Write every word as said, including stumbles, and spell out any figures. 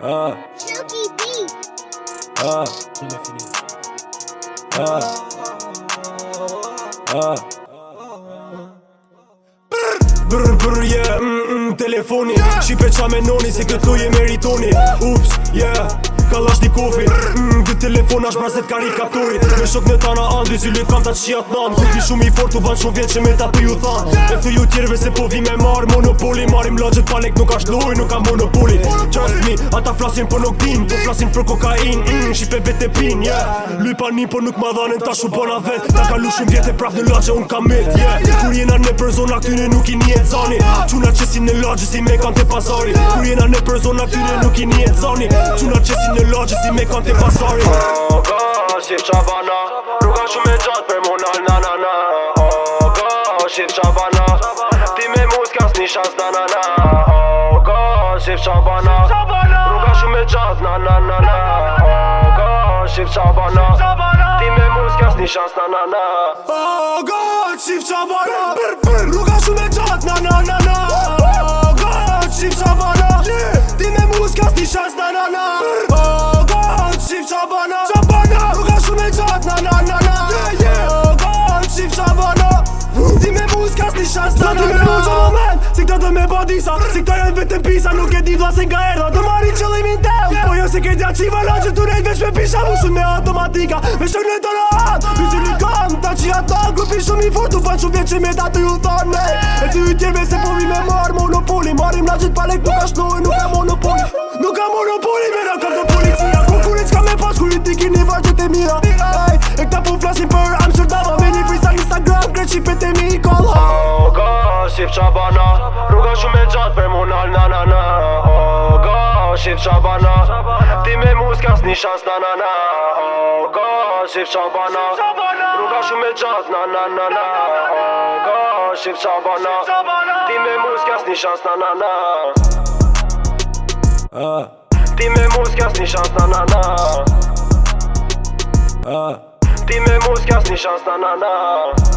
Ah. Ah. Ah. Ah. Brr brr yeah, mm mm telefoni Și pe cea menoni se că tu e meritoni Ups, yeah, ca la știi cofi mm, de telefon aș brazet caricaturi Me shock në tana andi zy le kam ta qiat nan Kuti shumë i fort u ban shumë vjet që me ta pëju than E thu ju tjerve se po vi me marr monopoli Marim lagjet pa lek nuk asht loj, nuk kam monopoli Trust me, ata flasin po nuk din Po flasin për kokain, mm, shi pe vete pin, yeah Luj pa një po nuk ma dhanen ta shu bona vet Ta kalu shumë vjet e prap në lagje unë kam met, yeah Kur jena në për zona këtyne nuk i njet zani Quna që si në lagje si me kanë të pazari Kur jena në për zona këtyne nuk i njet zani Quna që si në lagje si me kanë të pazari Oh gosh, shif qabana Rruga shumë e gjatë për mu nal na na na Oh gosh, shif qabana Ti me mu s'kas një shans na na na Oh gosh, shif qabana Rruga shumë e gjatë na na na na Oh gosh, shif qabana Ti me mu s'kas një shans na na na Oh gosh, shif qabana Rruga shumë e gjatë na na na na Oh gosh, shif qabana Ti me mu s'kas një shans na na na Oh gosh, shif qabana Rruga shumë e gjatë na na na na Oh gosh, shif qabana Ti me mu s'kas një shans na na na Sa ti me mu që moment Si këta dhe me badisa Si këta janë vetëm pisa Nuk e di vla se nga erda Të marri qëllimin tem Po jo se këtë ja qiva la që të rejt veç me pisha Mu shumë me automatika Me shok në të rahat Pisi një kam Ta qia ta Grupi shumë i fort U fan shumë vjet që me ta të ju thane E ty i tjerve se po vi me marr monopoli Marim lagjet pa lek nuk asht loj Nuk ka monopoli Nuk ka monopoli Me ra kam të policia Konkurit s'ka me pas Kurit ti kini vargjet e mira Ej, e këta po flasin për Amsterdama Me një freestyle Instagram Kret qipet e mi kolla Oh gosh, shif qabana Rruga shumë e gjatë për mu nal na na na Oh gosh, shif qabana Ti me mu s'kas një shans na na na Oh gosh, shif qabana Rruga shumë e gjatë na na na na Oh gosh, shif qabana Ti me mu s'kas një shans na na na Ah. Ti me mu s'kas një shans na na na Ah. Ti me mu s'kas një shans na na na